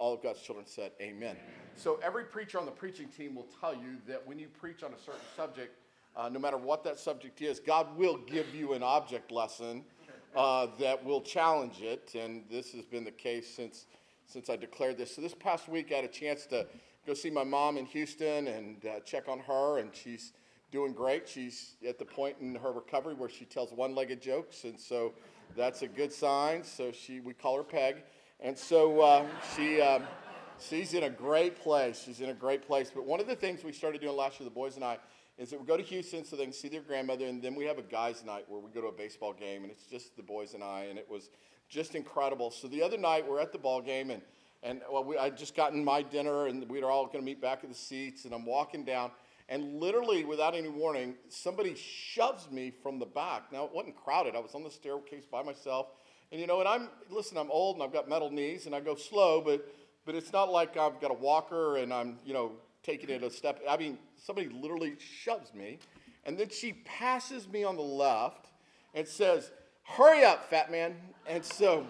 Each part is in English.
all of God's children said amen. So every preacher on the preaching team will tell you that when you preach on a certain subject, no matter what that subject is, God will give you an object lesson that will challenge it. And this has been the case since I declared this. So this past week, I had a chance to go see my mom in Houston and check on her, and she's doing great. She's at the point in her recovery where she tells one-legged jokes, and so that's a good sign. So we call her Peg, and so she's in a great place. She's in a great place. But one of the things we started doing last year, the boys and I, is that we go to Houston so they can see their grandmother, and then we have a guys' night where we go to a baseball game, and it's just the boys and I, and it was just incredible. So the other night, we're at the ball game, and I'd just gotten my dinner, and we were all going to meet back at the seats, and I'm walking down, and literally, without any warning, somebody shoves me from the back. Now, it wasn't crowded. I was on the staircase by myself, and and I'm old, and I've got metal knees, and I go slow, but it's not like I've got a walker, and I'm, taking it a step. I mean, somebody literally shoves me, and then she passes me on the left and says, "Hurry up, fat man." And so,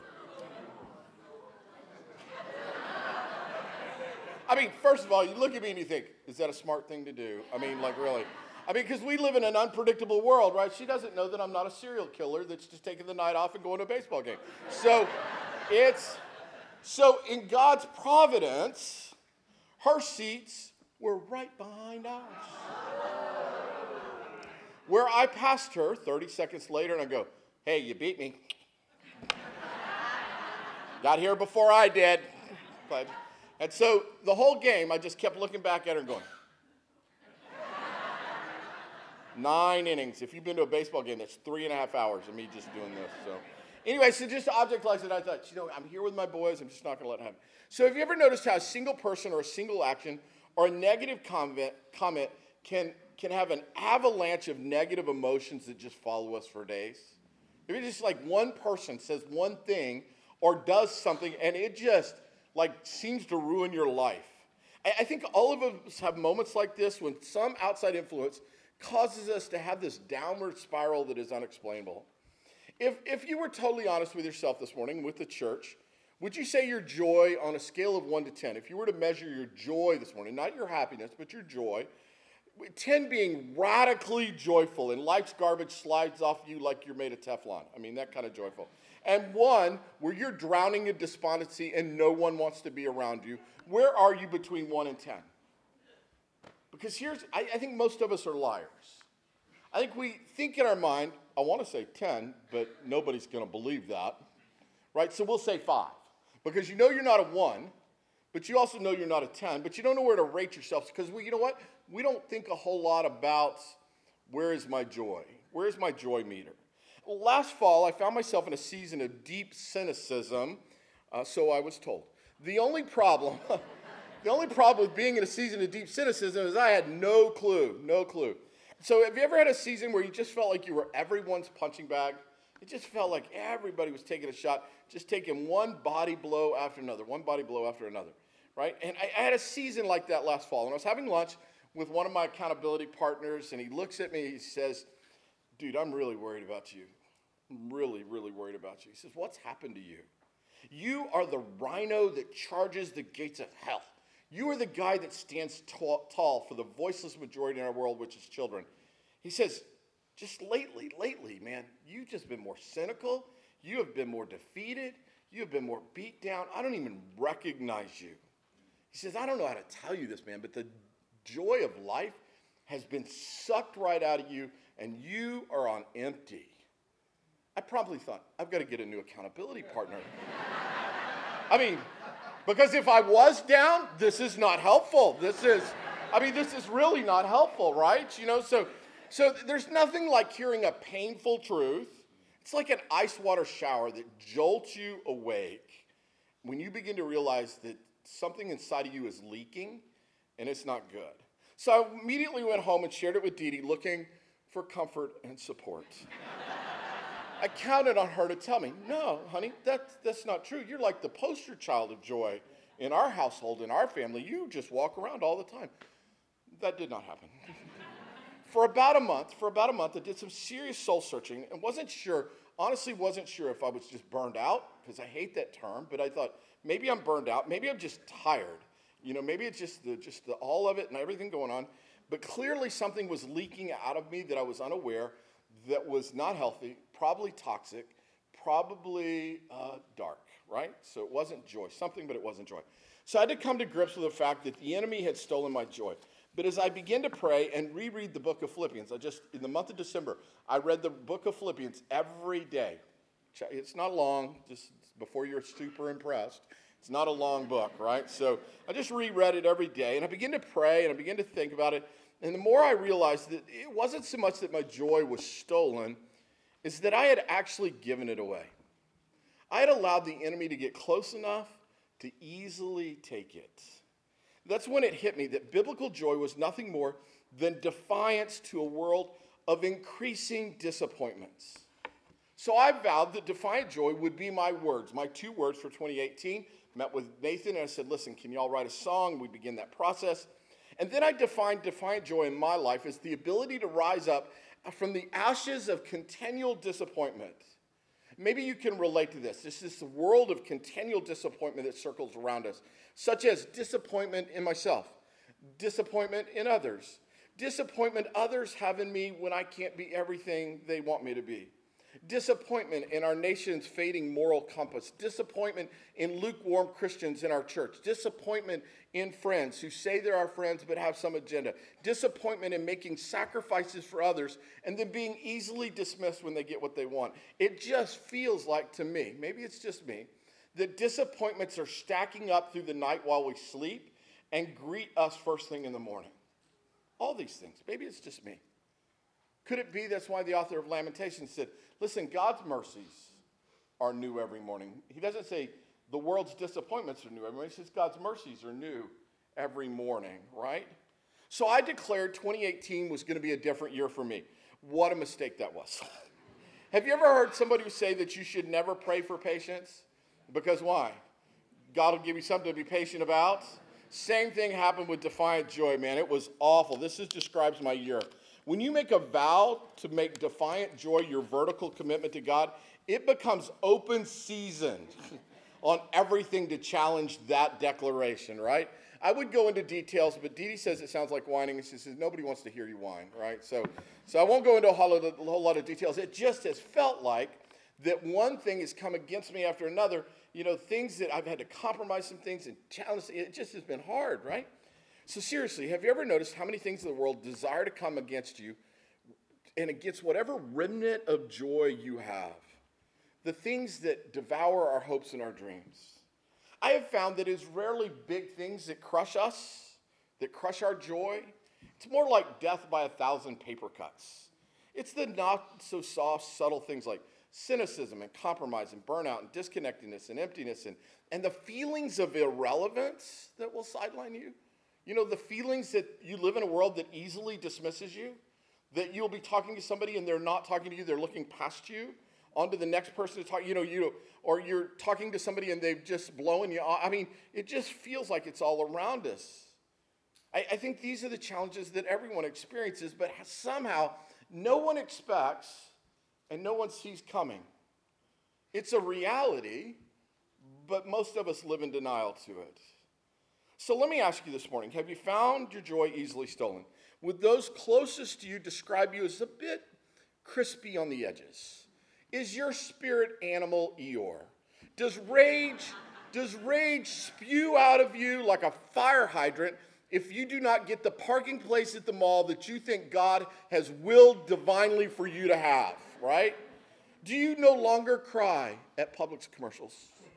I mean, first of all, you look at me and you think, is that a smart thing to do? I mean, like, really? I mean, because we live in an unpredictable world, right? She doesn't know that I'm not a serial killer that's just taking the night off and going to a baseball game. So in God's providence, her seats were right behind ours. Where I passed her 30 seconds later and I go, "Hey, you beat me. Got here before I did." And so the whole game, I just kept looking back at her and going, 9 innings. If you've been to a baseball game, that's 3.5 hours of me just doing this. So anyway, so just object lesson, I thought, I'm here with my boys. I'm just not going to let it happen. So have you ever noticed how a single person or a single action or a negative comment can have an avalanche of negative emotions that just follow us for days? Maybe just like one person says one thing or does something, and it just seems to ruin your life. I think all of us have moments like this when some outside influence causes us to have this downward spiral that is unexplainable. If you were totally honest with yourself this morning, with the church, would you say your joy on a scale of 1 to 10, if you were to measure your joy this morning, not your happiness, but your joy, 10 being radically joyful and life's garbage slides off you like you're made of Teflon. I mean, that kind of joyful. And 1, where you're drowning in despondency and no one wants to be around you, where are you between 1 and 10? Because I think most of us are liars. I think we think in our mind, I want to say 10, but nobody's going to believe that, right? So we'll say 5, because you're not a 1, but you also know you're not a 10, but you don't know where to rate yourself, because you know what? We don't think a whole lot about where is my joy? Where is my joy meter? Last fall, I found myself in a season of deep cynicism, so I was told. The only problem with being in a season of deep cynicism is I had no clue. So have you ever had a season where you just felt like you were everyone's punching bag? It just felt like everybody was taking a shot, just taking one body blow after another, right? And I had a season like that last fall, and I was having lunch with one of my accountability partners, and he looks at me, he says, "Dude, I'm really worried about you. I'm really, really worried about you." He says, "What's happened to you? You are the rhino that charges the gates of hell. You are the guy that stands tall for the voiceless majority in our world, which is children." He says, "Just lately, man, you've just been more cynical. You have been more defeated. You have been more beat down. I don't even recognize you." He says, "I don't know how to tell you this, man, but the joy of life has been sucked right out of you, and you are on empty." I promptly thought, I've got to get a new accountability partner. I mean, because if I was down, this is not helpful. This is really not helpful, right? So there's nothing like hearing a painful truth. It's like an ice water shower that jolts you awake when you begin to realize that something inside of you is leaking and it's not good. So I immediately went home and shared it with Dee Dee, looking for comfort and support. I counted on her to tell me, "No, honey, that's not true. You're like the poster child of joy in our household, in our family. You just walk around all the time." That did not happen. For about a month, I did some serious soul searching and honestly wasn't sure if I was just burned out because I hate that term, but I thought maybe I'm burned out. Maybe I'm just tired. Maybe it's just the all of it and everything going on. But clearly something was leaking out of me that I was unaware, that was not healthy, probably toxic, probably dark, right? So it wasn't joy. Something, but it wasn't joy. So I had to come to grips with the fact that the enemy had stolen my joy. But as I began to pray and reread the book of Philippians, in the month of December, I read the book of Philippians every day. It's not long, just before you're super impressed. It's not a long book, right? So I just reread it every day, and I began to pray, and I began to think about it. And the more I realized that it wasn't so much that my joy was stolen, is that I had actually given it away. I had allowed the enemy to get close enough to easily take it. That's when it hit me that biblical joy was nothing more than defiance to a world of increasing disappointments. So I vowed that defiant joy would be my words, my 2 words for 2018. Met with Nathan and I said, listen, can y'all write a song? We begin that process. And then I defined defiant joy in my life as the ability to rise up from the ashes of continual disappointment. Maybe you can relate to this. This is the world of continual disappointment that circles around us, such as disappointment in myself, disappointment in others, disappointment others have in me when I can't be everything they want me to be. Disappointment in our nation's fading moral compass. Disappointment in lukewarm Christians in our church. Disappointment in friends who say they're our friends but have some agenda. Disappointment in making sacrifices for others and then being easily dismissed when they get what they want. It just feels like to me, maybe it's just me, that disappointments are stacking up through the night while we sleep and greet us first thing in the morning. All these things. Maybe it's just me. Could it be that's why the author of Lamentations said, listen, God's mercies are new every morning. He doesn't say the world's disappointments are new every morning. He says God's mercies are new every morning, right? So I declared 2018 was going to be a different year for me. What a mistake that was. Have you ever heard somebody say that you should never pray for patience? Because why? God will give you something to be patient about. Same thing happened with defiant joy, man. It was awful. This describes my year. When you make a vow to make defiant joy your vertical commitment to God, it becomes open season on everything to challenge that declaration, right? I would go into details, but Dee Dee says it sounds like whining, and she says nobody wants to hear you whine, right? So I won't go into a whole lot of details. It just has felt like that one thing has come against me after another, things that I've had to compromise some things and challenge. It just has been hard, right? So seriously, have you ever noticed how many things in the world desire to come against you and against whatever remnant of joy you have? The things that devour our hopes and our dreams. I have found that it's rarely big things that crush us, that crush our joy. It's more like death by 1,000 paper cuts. It's the not so soft, subtle things like cynicism and compromise and burnout and disconnectedness and emptiness and the feelings of irrelevance that will sideline you. The feelings that you live in a world that easily dismisses you, that you'll be talking to somebody and they're not talking to you, they're looking past you, onto the next person to talk, or you're talking to somebody and they've just blown you off. I mean, it just feels like it's all around us. I think these are the challenges that everyone experiences, but somehow no one expects and no one sees coming. It's a reality, but most of us live in denial to it. So let me ask you this morning, have you found your joy easily stolen? Would those closest to you describe you as a bit crispy on the edges? Is your spirit animal Eeyore? Does rage spew out of you like a fire hydrant if you do not get the parking place at the mall that you think God has willed divinely for you to have, right? Do you no longer cry at Publix commercials?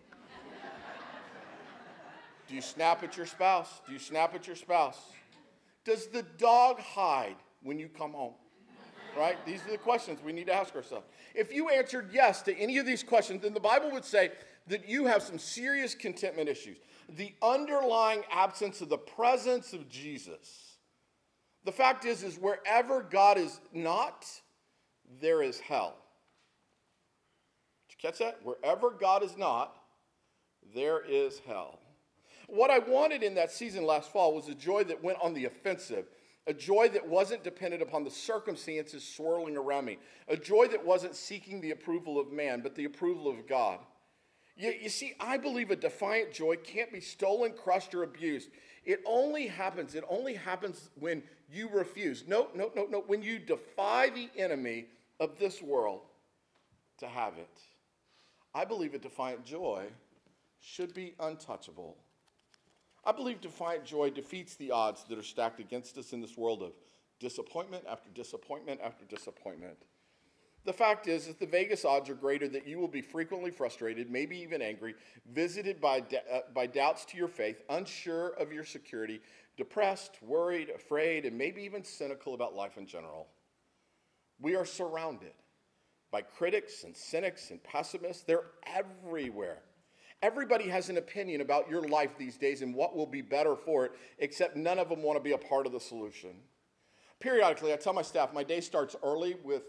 Do you snap at your spouse? Do you snap at your spouse? Does the dog hide when you come home? Right? These are the questions we need to ask ourselves. If you answered yes to any of these questions, then the Bible would say that you have some serious contentment issues. The underlying absence of the presence of Jesus. The fact is wherever God is not, there is hell. Did you catch that? Wherever God is not, there is hell. What I wanted in that season last fall was a joy that went on the offensive, a joy that wasn't dependent upon the circumstances swirling around me, a joy that wasn't seeking the approval of man, but the approval of God. You see, I believe a defiant joy can't be stolen, crushed, or abused. It only happens when you refuse. No. When you defy the enemy of this world to have it. I believe a defiant joy should be untouchable. I believe defiant joy defeats the odds that are stacked against us in this world of disappointment after disappointment after disappointment. The fact is that the Vegas odds are greater that you will be frequently frustrated, maybe even angry, visited by doubts to your faith, unsure of your security, depressed, worried, afraid, and maybe even cynical about life in general. We are surrounded by critics and cynics and pessimists. They're everywhere. Everybody has an opinion about your life these days and what will be better for it, except none of them want to be a part of the solution. Periodically, I tell my staff my day starts early with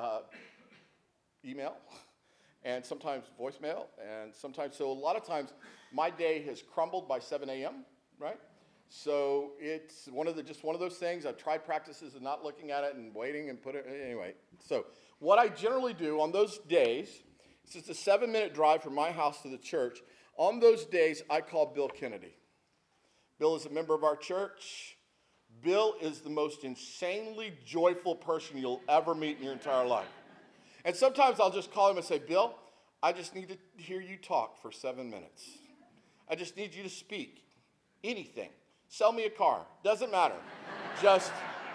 email and sometimes voicemail, and sometimes, so a lot of times my day has crumbled by 7 a.m., right? So it's one of those things. I've tried practices of not looking at it and waiting and anyway. So what I generally do on those days, it's just a 7-minute drive from my house to the church. On those days, I call Bill Kennedy. Bill is a member of our church. Bill is the most insanely joyful person you'll ever meet in your entire life. And sometimes I'll just call him and say, Bill, I just need to hear you talk for 7 minutes. I just need you to speak. Anything. Sell me a car. Doesn't matter. Just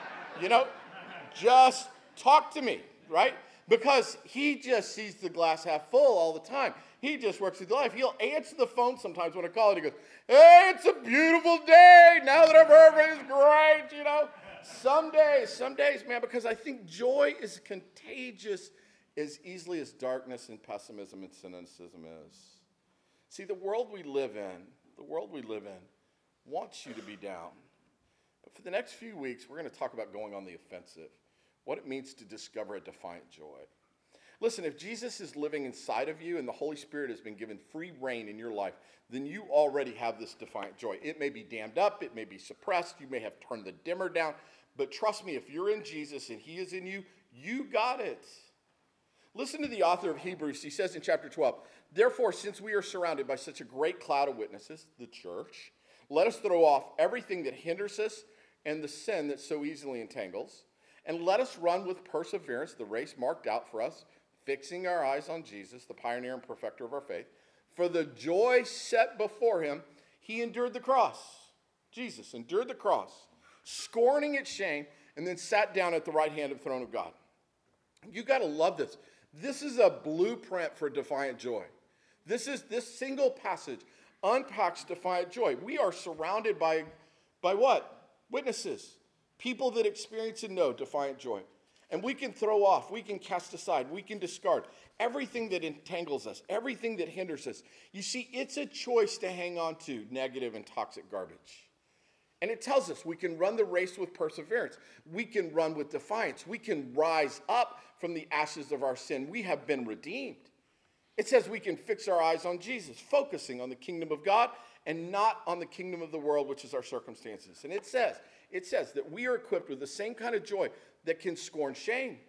talk to me, right? Because he just sees the glass half full all the time. He just works through life. He'll answer the phone sometimes when I call and he goes, hey, it's a beautiful day. Now that I've heard everything's great, Some days, man, because I think joy is contagious as easily as darkness and pessimism and cynicism is. See, the world we live in wants you to be down. But for the next few weeks, we're going to talk about going on the offensive, what it means to discover a defiant joy. Listen, if Jesus is living inside of you and the Holy Spirit has been given free reign in your life, then you already have this defiant joy. It may be dammed up, it may be suppressed, you may have turned the dimmer down, but trust me, if you're in Jesus and he is in you, you got it. Listen to the author of Hebrews. He says in chapter 12, therefore, since we are surrounded by such a great cloud of witnesses, the church, let us throw off everything that hinders us and the sin that so easily entangles, and let us run with perseverance the race marked out for us, fixing our eyes on Jesus, the pioneer and perfecter of our faith. For the joy set before him, he endured the cross. Jesus endured the cross, scorning its shame, and then sat down at the right hand of the throne of God. You got to love this. This is a blueprint for defiant joy. This single passage unpacks defiant joy. We are surrounded by what? Witnesses. People that experience and know defiant joy. And we can throw off, we can cast aside, we can discard everything that entangles us, everything that hinders us. You see, it's a choice to hang on to negative and toxic garbage. And it tells us we can run the race with perseverance. We can run with defiance. We can rise up from the ashes of our sin. We have been redeemed. It says we can fix our eyes on Jesus, focusing on the kingdom of God and not on the kingdom of the world, which is our circumstances. And it says that we are equipped with the same kind of joy that can scorn shame,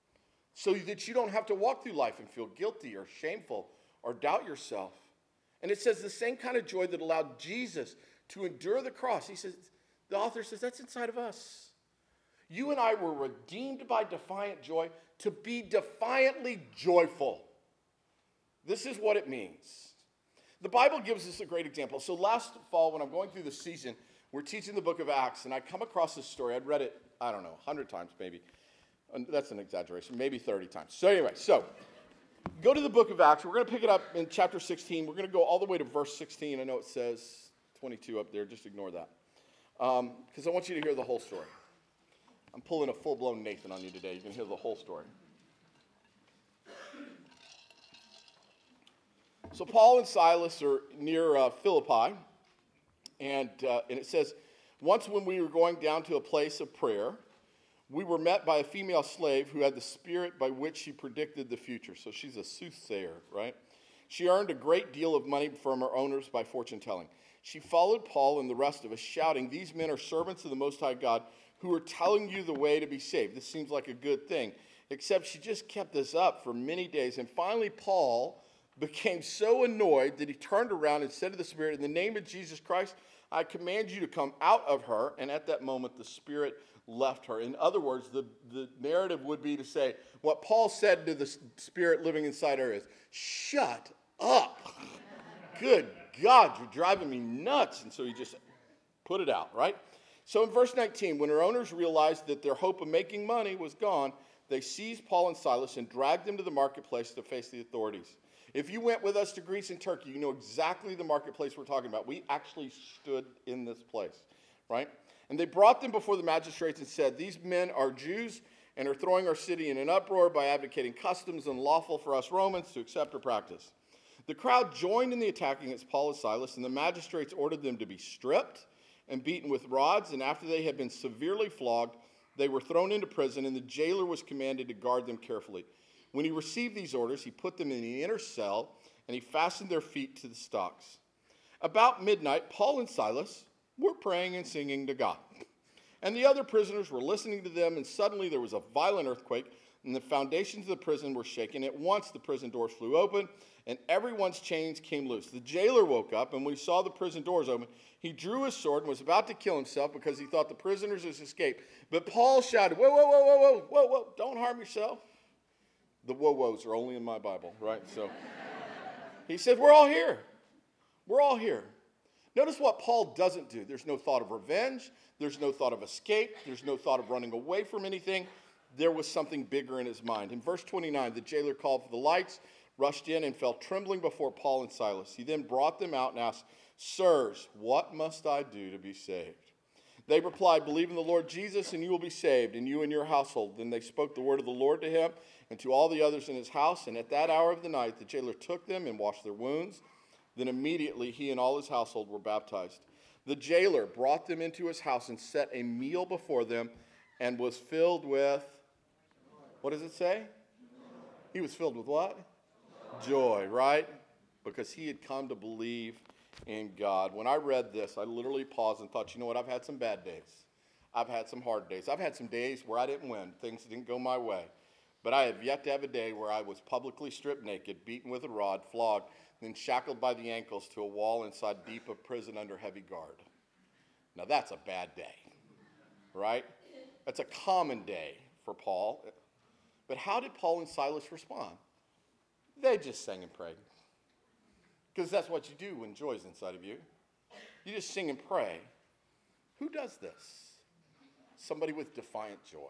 so that you don't have to walk through life and feel guilty or shameful or doubt yourself. And it says the same kind of joy that allowed Jesus to endure the cross. He says, the author says, that's inside of us. You and I were redeemed by defiant joy to be defiantly joyful. This is what it means. The Bible gives us a great example. So last fall, when I'm going through the season, we're teaching the book of Acts, and I come across this story. I'd read it, 100 times maybe. And that's an exaggeration, maybe 30 times. So anyway, go to the book of Acts. We're going to pick it up in chapter 16. We're going to go all the way to verse 16. I know it says 22 up there. Just ignore that. Because I want you to hear the whole story. I'm pulling a full-blown Nathan on you today. You can hear the whole story. So Paul and Silas are near Philippi. And it says, once when we were going down to a place of prayer, we were met by a female slave who had the spirit by which she predicted the future. So she's a soothsayer, right? She earned a great deal of money from her owners by fortune telling. She followed Paul and the rest of us, shouting, these men are servants of the Most High God who are telling you the way to be saved. This seems like a good thing. Except she just kept this up for many days. And finally, Paul, became so annoyed that he turned around and said to the spirit, "In the name of Jesus Christ, I command you to come out of her." And at that moment, the spirit left her. In other words, the narrative would be to say, what Paul said to the spirit living inside her is, "Shut up. Good God, you're driving me nuts." And so he just put it out, right? So in verse 19, when her owners realized that their hope of making money was gone, they seized Paul and Silas and dragged them to the marketplace to face the authorities. If you went with us to Greece and Turkey, you know exactly the marketplace we're talking about. We actually stood in this place, right? And they brought them before the magistrates and said, "These men are Jews and are throwing our city in an uproar by advocating customs unlawful for us Romans to accept or practice." The crowd joined in the attack against Paul and Silas, and the magistrates ordered them to be stripped and beaten with rods, and after they had been severely flogged, they were thrown into prison, and the jailer was commanded to guard them carefully. When he received these orders, he put them in the inner cell, and he fastened their feet to the stocks. About midnight, Paul and Silas were praying and singing to God. And the other prisoners were listening to them, and suddenly there was a violent earthquake, and the foundations of the prison were shaken. At once the prison doors flew open, and everyone's chains came loose. The jailer woke up, and when he saw the prison doors open, he drew his sword and was about to kill himself because he thought the prisoners had escaped. But Paul shouted, "Whoa, whoa, whoa, whoa, whoa, whoa, whoa, don't harm yourself." The whoa-whoas are only in my Bible, right? So he said, "We're all here. We're all here." Notice what Paul doesn't do. There's no thought of revenge. There's no thought of escape. There's no thought of running away from anything. There was something bigger in his mind. In verse 29, the jailer called for the lights, rushed in, and fell trembling before Paul and Silas. He then brought them out and asked, "Sirs, what must I do to be saved?" They replied, "Believe in the Lord Jesus, and you will be saved, and you and your household." Then they spoke the word of the Lord to him and to all the others in his house. And at that hour of the night, the jailer took them and washed their wounds. Then immediately he and all his household were baptized. The jailer brought them into his house and set a meal before them and was filled with, what does it say? He was filled with what? Joy, right? Because he had come to believe in God. When I read this, I literally paused and thought, you know what? I've had some bad days. I've had some hard days. I've had some days where I didn't win. Things didn't go my way. But I have yet to have a day where I was publicly stripped naked, beaten with a rod, flogged, then shackled by the ankles to a wall inside deep of prison under heavy guard. Now that's a bad day, right? That's a common day for Paul. But how did Paul and Silas respond? They just sang and prayed. Because that's what you do when joy's inside of you. You just sing and pray. Who does this? Somebody with defiant joy.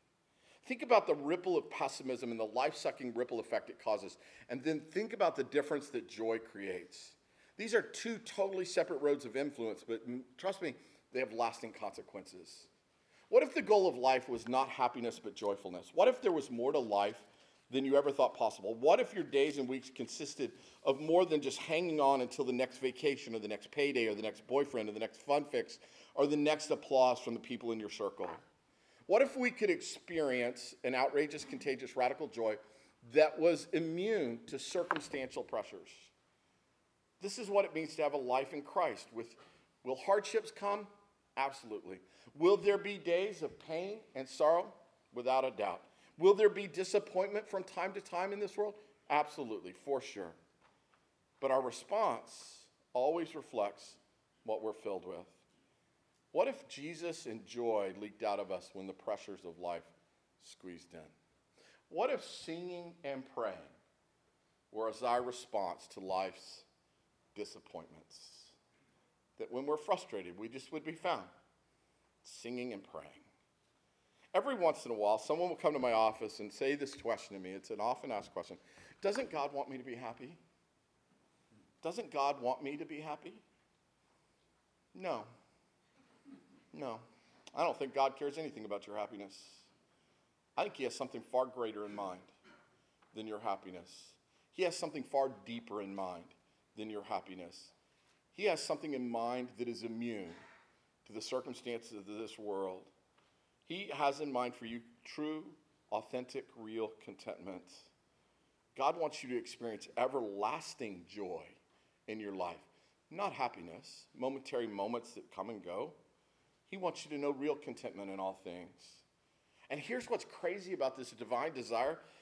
Think about the ripple of pessimism and the life-sucking ripple effect it causes. And then think about the difference that joy creates. These are two totally separate roads of influence, but trust me, they have lasting consequences. What if the goal of life was not happiness but joyfulness? What if there was more to life than you ever thought possible? What if your days and weeks consisted of more than just hanging on until the next vacation or the next payday or the next boyfriend or the next fun fix or the next applause from the people in your circle? What if we could experience an outrageous, contagious, radical joy that was immune to circumstantial pressures? This is what it means to have a life in Christ. Will hardships come? Absolutely. Will there be days of pain and sorrow? Without a doubt. Will there be disappointment from time to time in this world? Absolutely, for sure. But our response always reflects what we're filled with. What if Jesus and joy leaked out of us when the pressures of life squeezed in? What if singing and praying was our response to life's disappointments? That when we're frustrated, we just would be found singing and praying. Every once in a while, someone will come to my office and say this question to me. It's an often asked question. Doesn't God want me to be happy? Doesn't God want me to be happy? No. No. I don't think God cares anything about your happiness. I think he has something far greater in mind than your happiness. He has something far deeper in mind than your happiness. He has something in mind that is immune to the circumstances of this world. He has in mind for you true, authentic, real contentment. God wants you to experience everlasting joy in your life, not happiness, momentary moments that come and go. He wants you to know real contentment in all things. And here's what's crazy about this divine desire.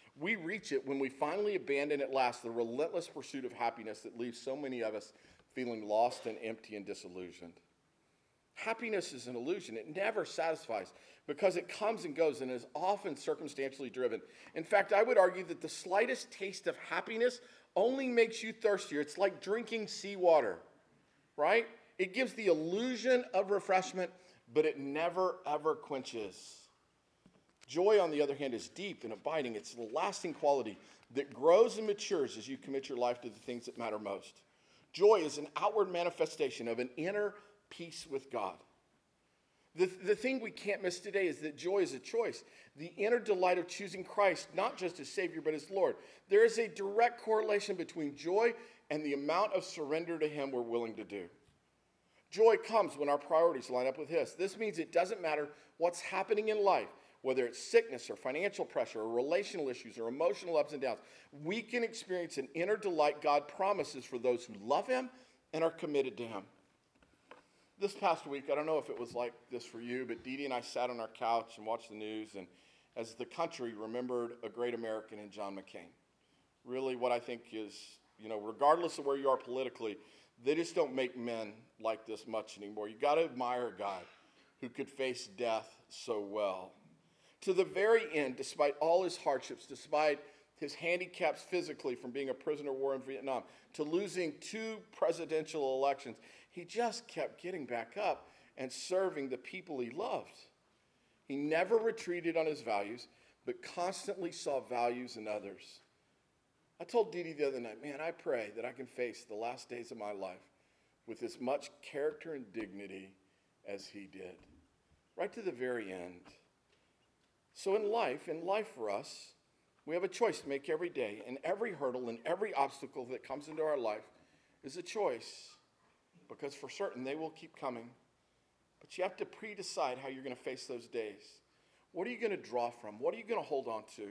We reach it when we finally abandon at last the relentless pursuit of happiness that leaves so many of us feeling lost and empty and disillusioned. Happiness is an illusion. It never satisfies because it comes and goes and is often circumstantially driven. In fact, I would argue that the slightest taste of happiness only makes you thirstier. It's like drinking seawater, right? It gives the illusion of refreshment, but it never, ever quenches. Joy, on the other hand, is deep and abiding. It's a lasting quality that grows and matures as you commit your life to the things that matter most. Joy is an outward manifestation of an inner peace with God. The thing we can't miss today is that joy is a choice. The inner delight of choosing Christ, not just as Savior, but as Lord. There is a direct correlation between joy and the amount of surrender to Him we're willing to do. Joy comes when our priorities line up with His. This means it doesn't matter what's happening in life, whether it's sickness or financial pressure or relational issues or emotional ups and downs. We can experience an inner delight God promises for those who love Him and are committed to Him. This past week, I don't know if it was like this for you, but Dee Dee and I sat on our couch and watched the news, and as the country remembered a great American in John McCain. Really what I think is, regardless of where you are politically, they just don't make men like this much anymore. You got to admire a guy who could face death so well. To the very end, despite all his hardships, despite his handicaps physically from being a prisoner of war in Vietnam, to losing 2 presidential elections, he just kept getting back up and serving the people he loved. He never retreated on his values, but constantly saw values in others. I told Dee Dee the other night, man, I pray that I can face the last days of my life with as much character and dignity as he did, right to the very end. So in life for us, we have a choice to make every day, and every hurdle and every obstacle that comes into our life is a choice, because for certain they will keep coming. But you have to pre-decide how you're going to face those days. What are you going to draw from? What are you going to hold on to?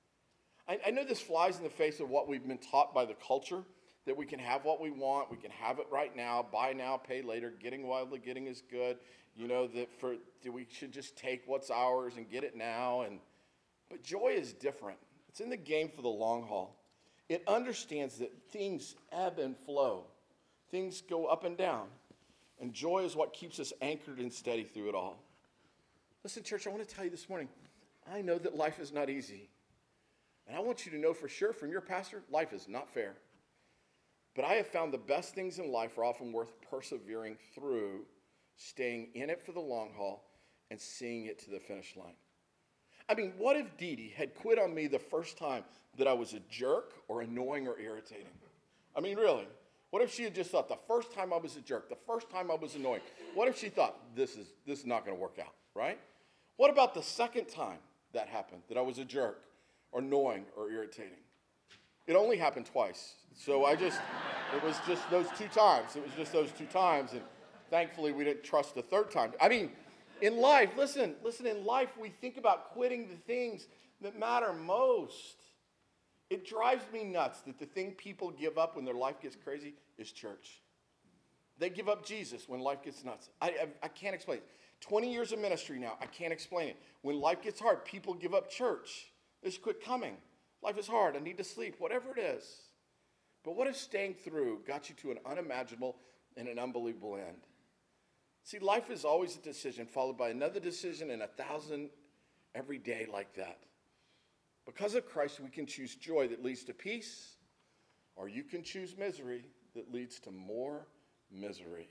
I know this flies in the face of what we've been taught by the culture, that we can have what we want, we can have it right now, buy now, pay later, getting while the getting is good, that we should just take what's ours and get it now. But joy is different. It's in the game for the long haul. It understands that things ebb and flow. Things go up and down. And joy is what keeps us anchored and steady through it all. Listen, church, I want to tell you this morning, I know that life is not easy. And I want you to know for sure from your pastor, life is not fair. But I have found the best things in life are often worth persevering through, staying in it for the long haul, and seeing it to the finish line. I mean, what if Dee Dee had quit on me the first time that I was a jerk or annoying or irritating? I mean, really. What if she had just thought the first time I was a jerk, the first time I was annoying? What if she thought this is not going to work out, right? What about the second time that happened, that I was a jerk or annoying or irritating? It only happened twice. So it was just those 2 times. It was just those 2 times. And thankfully, we didn't trust the third time. I mean, in life, listen, in life, we think about quitting the things that matter most. It drives me nuts that the thing people give up when their life gets crazy is church. They give up Jesus when life gets nuts. I can't explain it. 20 years of ministry now, I can't explain it. When life gets hard, people give up church. They just quit coming. Life is hard. I need to sleep, whatever it is. But what if staying through got you to an unimaginable and an unbelievable end? See, life is always a decision followed by another decision and 1,000 every day like that. Because of Christ, we can choose joy that leads to peace, or you can choose misery that leads to more misery.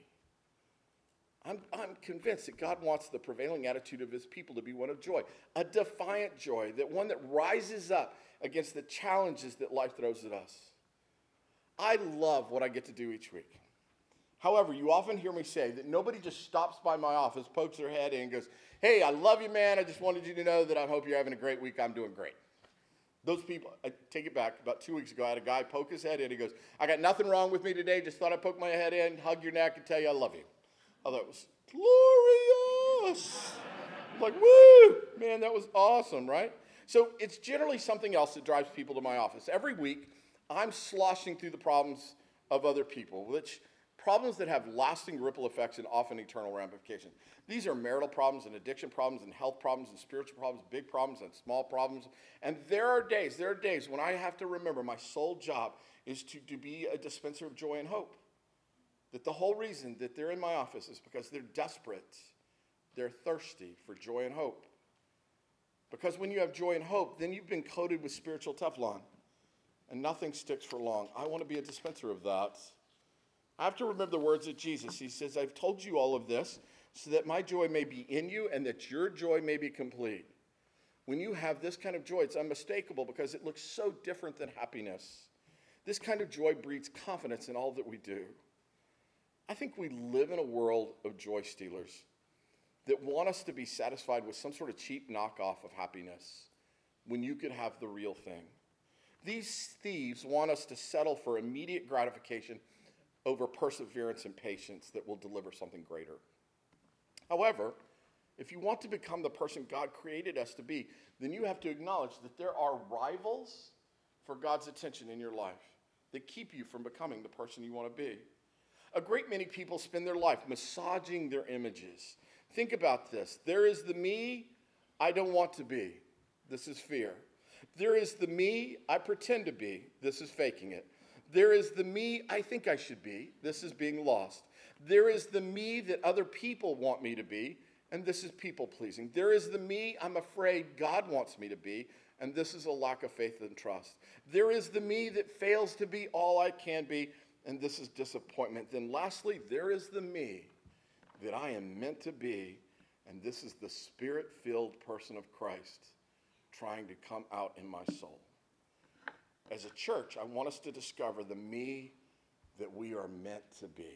I'm convinced that God wants the prevailing attitude of his people to be one of joy, a defiant joy, that one that rises up against the challenges that life throws at us. I love what I get to do each week. However, you often hear me say that nobody just stops by my office, pokes their head in and goes, hey, I love you, man. I just wanted you to know that I hope you're having a great week. I'm doing great. Those people, I take it back, about 2 weeks ago, I had a guy poke his head in. He goes, I got nothing wrong with me today. Just thought I'd poke my head in, hug your neck, and tell you I love you. I thought it was glorious. I'm like, woo, man, that was awesome, right? So it's generally something else that drives people to my office. Every week, I'm sloshing through the problems of other people, which Problems that have lasting ripple effects and often eternal ramifications. These are marital problems and addiction problems and health problems and spiritual problems, big problems and small problems. And there are days when I have to remember my sole job is to be a dispenser of joy and hope. That the whole reason that they're in my office is because they're desperate. They're thirsty for joy and hope. Because when you have joy and hope, then you've been coated with spiritual Teflon. And nothing sticks for long. I want to be a dispenser of that. I have to remember the words of Jesus. He says, I've told you all of this so that my joy may be in you and that your joy may be complete. When you have this kind of joy, it's unmistakable because it looks so different than happiness. This kind of joy breeds confidence in all that we do. I think we live in a world of joy stealers that want us to be satisfied with some sort of cheap knockoff of happiness when you could have the real thing. These thieves want us to settle for immediate gratification over perseverance and patience that will deliver something greater. However, if you want to become the person God created us to be, then you have to acknowledge that there are rivals for God's attention in your life that keep you from becoming the person you want to be. A great many people spend their life massaging their images. Think about this. There is the me I don't want to be. This is fear. There is the me I pretend to be. This is faking it. There is the me I think I should be. This is being lost. There is the me that other people want me to be, and this is people pleasing. There is the me I'm afraid God wants me to be, and this is a lack of faith and trust. There is the me that fails to be all I can be, and this is disappointment. Then lastly, there is the me that I am meant to be, and this is the spirit-filled person of Christ trying to come out in my soul. As a church, I want us to discover the me that we are meant to be.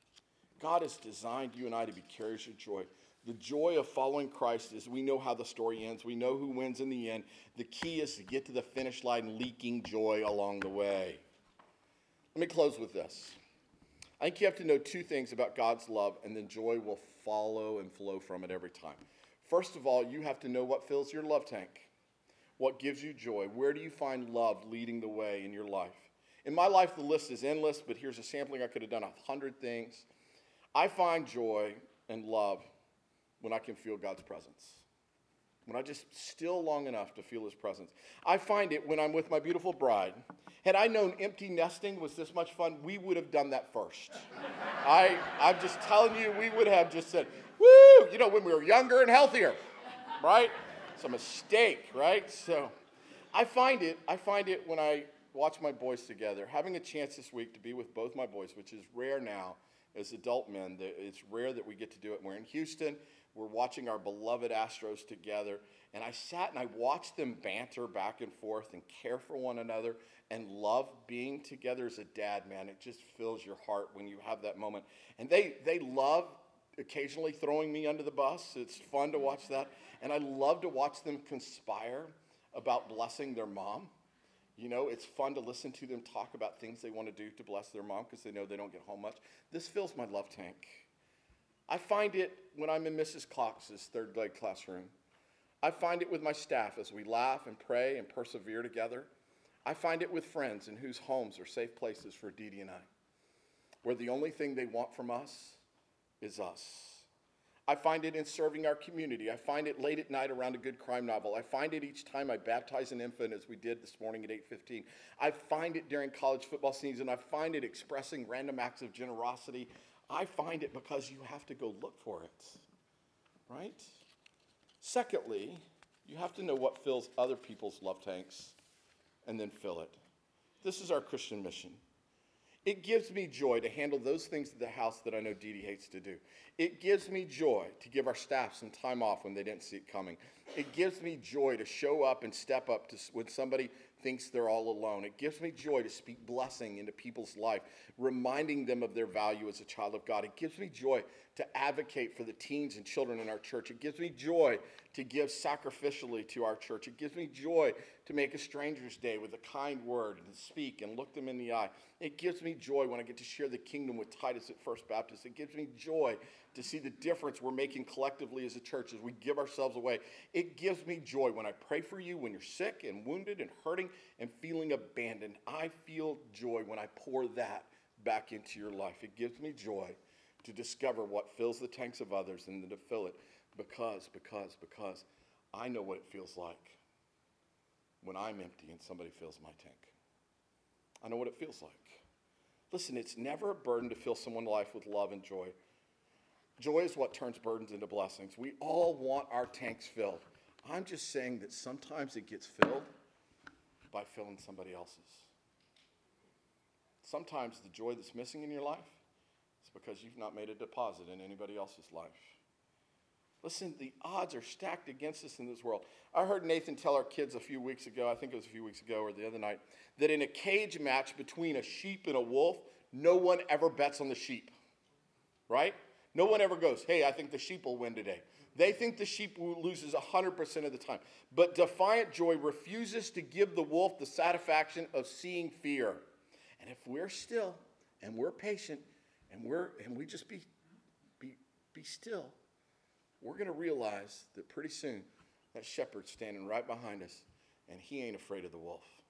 God has designed you and I to be carriers of joy. The joy of following Christ is we know how the story ends. We know who wins in the end. The key is to get to the finish line leaking joy along the way. Let me close with this. I think you have to know two things about God's love, and then joy will follow and flow from it every time. First of all, you have to know what fills your love tank. What gives you joy? Where do you find love leading the way in your life? In my life, the list is endless, but here's a sampling. I could have done 100 things. I find joy and love when I can feel God's presence. When I just still long enough to feel his presence. I find it when I'm with my beautiful bride. Had I known empty nesting was this much fun, we would have done that first. I'm just telling you, we would have just said, woo, when we were younger and healthier, right? It's a mistake, right? So I find it when I watch my boys together. Having a chance this week to be with both my boys, which is rare now as adult men. It's rare that we get to do it. We're in Houston. We're watching our beloved Astros together. And I sat and I watched them banter back and forth and care for one another and love being together as a dad, man. It just fills your heart when you have that moment. And they love occasionally throwing me under the bus. It's fun to watch that. And I love to watch them conspire about blessing their mom. It's fun to listen to them talk about things they want to do to bless their mom because they know they don't get home much. This fills my love tank. I find it when I'm in Mrs. Cox's third grade classroom. I find it with my staff as we laugh and pray and persevere together. I find it with friends in whose homes are safe places for Dee Dee and I, where the only thing they want from us is us. I find it in serving our community. I find it late at night around a good crime novel. I find it each time I baptize an infant, as we did this morning at 8:15. I find it during college football season. I find it expressing random acts of generosity. I find it because you have to go look for it, right? Secondly, you have to know what fills other people's love tanks and then fill it. This is our Christian mission. It gives me joy to handle those things at the house that I know Dee Dee hates to do. It gives me joy to give our staff some time off when they didn't see it coming. It gives me joy to show up and step up to when somebody thinks they're all alone. It gives me joy to speak blessing into people's life, reminding them of their value as a child of God. It gives me joy to advocate for the teens and children in our church. It gives me joy to give sacrificially to our church. It gives me joy to make a stranger's day with a kind word and speak and look them in the eye. It gives me joy when I get to share the kingdom with Titus at First Baptist. It gives me joy to see the difference we're making collectively as a church as we give ourselves away. It gives me joy when I pray for you when you're sick and wounded and hurting and feeling abandoned. I feel joy when I pour that back into your life. It gives me joy to discover what fills the tanks of others and then to fill it because I know what it feels like when I'm empty and somebody fills my tank. I know what it feels like. Listen, it's never a burden to fill someone's life with love and joy. Joy is what turns burdens into blessings. We all want our tanks filled. I'm just saying that sometimes it gets filled by filling somebody else's. Sometimes the joy that's missing in your life is because you've not made a deposit in anybody else's life. Listen, the odds are stacked against us in this world. I heard Nathan tell our kids a few weeks ago, I think it was a few weeks ago or the other night, that in a cage match between a sheep and a wolf, no one ever bets on the sheep, right? No one ever goes, hey, I think the sheep will win today. They think the sheep loses 100% of the time. But Defiant Joy refuses to give the wolf the satisfaction of seeing fear. And if we're still and we're patient and we just be still, we're going to realize that pretty soon that shepherd's standing right behind us and he ain't afraid of the wolf.